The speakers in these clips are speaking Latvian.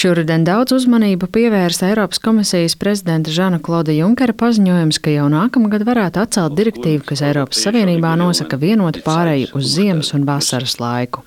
Šoruden daudz uzmanību pievērsta Eiropas komisijas prezidenta Žana-Klauda Junkera paziņojums, ka jau nākamgad varētu atcelt direktīvu, kas Eiropas Savienībā nosaka vienotu pāreju uz ziemas un vasaras laiku.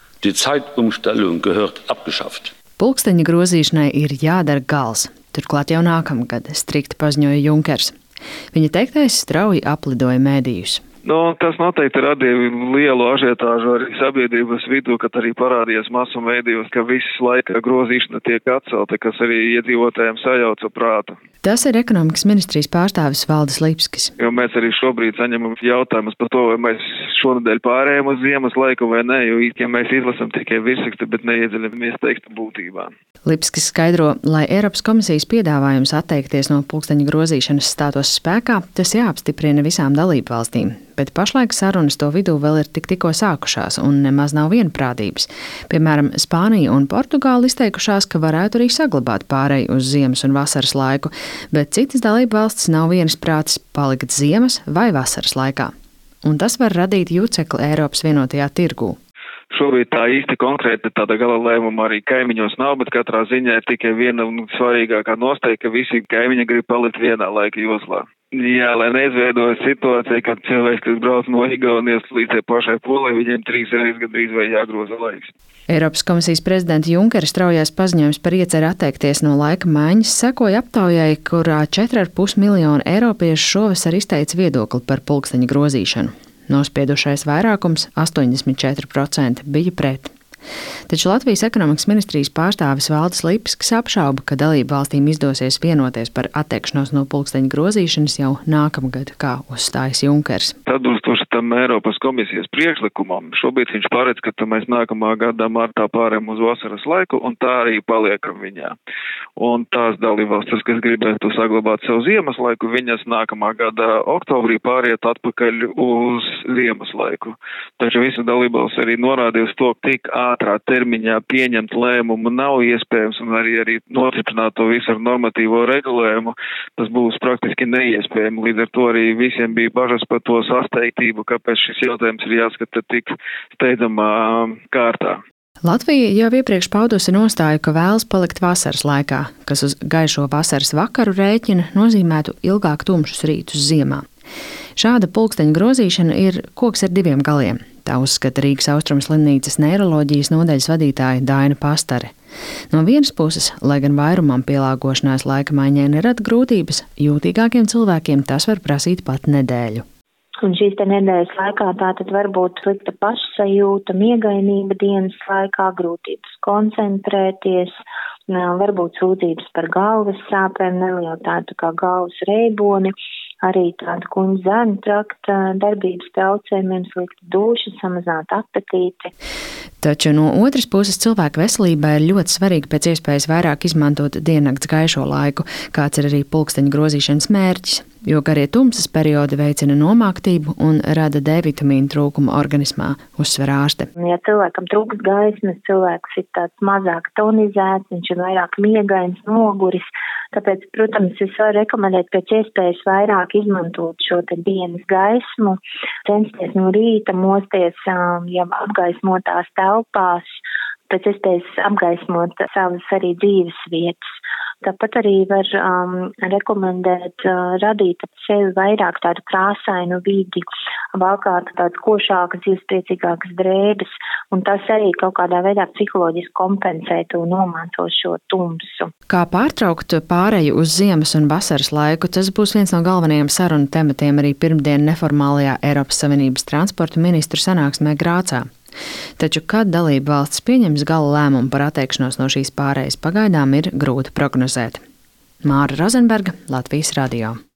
Pulksteņa grozīšanai ir jādara gals, turklāt jau nākamgad, strikti paziņoja Junkers. Viņa teiktais strauji aplidoja mēdījus. Tas noteikti radīja lielu ažiotāžu arī sabiedrības vidū, kad arī parādījās masu mēdījos, ka viss laika grozīšana tiek atcelta, kas arī iedzīvotājiem sajauca prātu. Tas ir ekonomikas ministrijas pārstāvis Valdis Lipskis. Jo mēs arī šobrīd saņemam jautājumus par to, vai mēs šonadēļ pārējām uz ziemas laiku vai nē, jo ja mēs izlasam tikai virsrakstu, bet neiedziļamies teksta būtībā. Lipskis skaidro, lai Eiropas komisijas piedāvājums atteikties no pulksteņa grozīšanas stātos spēkā, tas jāapstiprina visām dalību valstīm. Bet pašlaik sarunas to vidū vēl ir tikko sākušās un nemaz nav vienprātības. Piemēram, Spānija un Portugāla izteikušās, ka varētu arī saglabāt pāreju uz ziemas un vasaras laiku, bet citas dalību valstis nav vienisprātis palikt ziemas vai vasaras laikā. Un tas var radīt jucekli Eiropas vienotajā tirgū. Šobrīd tā īsti konkrēti tāda gala lēmuma arī kaimiņos nav, bet katrā ziņā ir tikai viena svarīgākā nostāja, ka visi kaimiņi grib palikt vienā laika joslā. Jā, lai neizveidojas situācija, kad cilvēks, kas brauc no Igaunijas līdz tai pašai Polijai, viņiem 3 reizes gandrīz vai jāgroza laiks. Eiropas komisijas prezidenta Junkera straujais paziņojums par ieceri atteikties no laika maiņas sekoja aptaujai, kurā 4,5 miljonu eiropiešu šovasar izteica viedokli par pulksteņa grozīšanu. Nospiedušais vairākums 84% bija pret. Taču Latvijas ekonomikas ministrijas pārstāvis Valdis Lipskis apšauba, ka dalību valstīm izdosies vienoties par atteikšanos no pulksteņa grozīšanas jau nākamgad, kā uzstājas Junkers. Atbilstoši tam Eiropas komisijas priekšlikumam, šobrīd viņš paredz, ka mēs nākamā gada martā pārējām uz vasaras laiku, un tā arī paliekam viņā. Un tās dalībvalstis, kas gribētu saglabāt savu ziemas laiku, viņas nākamā gada oktobrī pāriet atpakaļ uz ziemas laiku. Taču visi dalībvalstis arī norādījusi to, tik ātrā termiņā pieņemt lēmumu nav iespējams, un arī notiprināt to visu ar normatīvo regulējumu, tas būs praktiski neiespējami. Līdz ar to arī visiem bija bažas par to sasteigtību, kāpēc šis jautājums ir jāskata tik steidzamā kārtā. Latvija jau iepriekš paudusi nostāju, ka vēlas palikt vasaras laikā, kas uz gaišo vasaras vakaru rēķina nozīmētu ilgāk tumšus rītus ziemā. Šāda pulksteņa grozīšana ir koks ar 2 galiem. Tā uzskata Rīgas Austrumu slimnīcas neiroloģijas nodaļas vadītāja Daina Pastare. No vienas puses, lai gan vairumam pielāgošanās laika maiņai nerada grūtības, jūtīgākiem cilvēkiem tas var prasīt pat nedēļu. Un šīs nedēļas laikā tātad var būt slikta pašsajūta, miegainība dienas laikā, grūtības koncentrēties, varbūt sūdzības par galvas sāpēm, neliela tāda kā galvas reiboni, arī tāda kuņģa zarnu trakta darbības traucējumiem, slikta duša, samazināt apetīti. Taču no otras puses cilvēka veselībai ir ļoti svarīgi pēc iespējas vairāk izmantot diennakts gaišo laiku, kāds ir arī pulksteņa grozīšanas mērķis, jo garie tumsas periodi veicina nomāktību un rada D vitamīnu trūkumu organismā, uzsver ārste. Ja cilvēkam trūkst gaismas, cilvēks ir tāds mazāk tonizēts, viņš ir vairāk miegains, noguris, tāpēc, protams, es varu rekomendēt pēc iespējas vairāk izmantot šo te dienas gaismu, censties no rīta mosties jau apgaismotās telpās, pēc iespējas apgaismot savas arī dzīves vietas. Tāpat arī var rekomendēt radīt ap sevi vairāk tādu krāsainu vidi, valkāt tādas košākas, dzīvespriecīgākas drēbes, un tas arī kaut kādā veidā psiholoģiski kompensē to nomācošo tumsu. Kā pārtraukt pāreju uz ziemas un vasaras laiku, tas būs viens no galvenajiem sarunu tematiem arī pirmdien neformālajā Eiropas Savienības transporta ministru sanāksmē Grācā. Taču, kad dalība valsts pieņems gala lēmumu par atteikšanos no šīs pārējas, pagaidām ir grūti prognozēt. Māra Rozenberga, Latvijas radio.